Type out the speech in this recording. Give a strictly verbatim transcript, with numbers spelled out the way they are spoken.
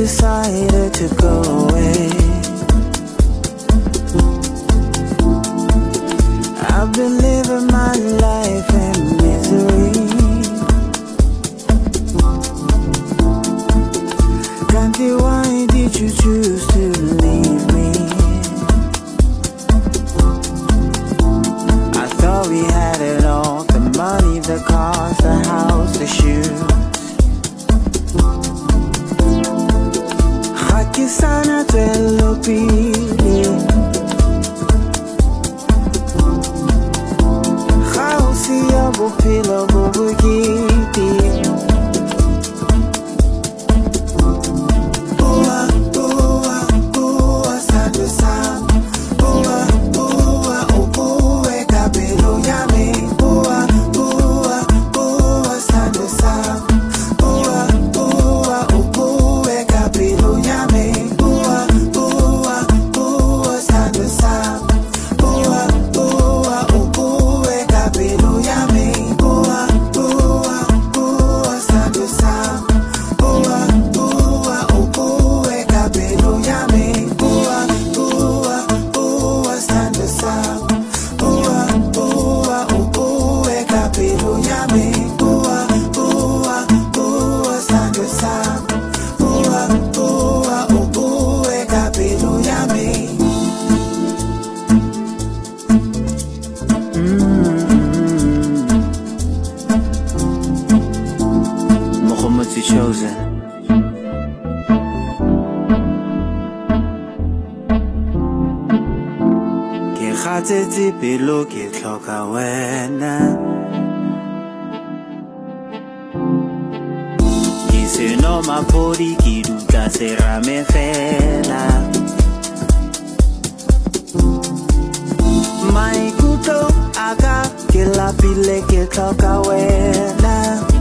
decided to go away. I've been living my life in misery. Candy, why did you choose to leave me? I thought we had it all, the money, the cars, the house, the shoes. Haki sana twelo pili, khausi ya bupilo bubukiti. Chosen. Ke khatsetse pelo ke tlhoka wena. Ke seno mapodi ke dutla serame fela. Maikutlo aka ke lapile ke tlhoka wena.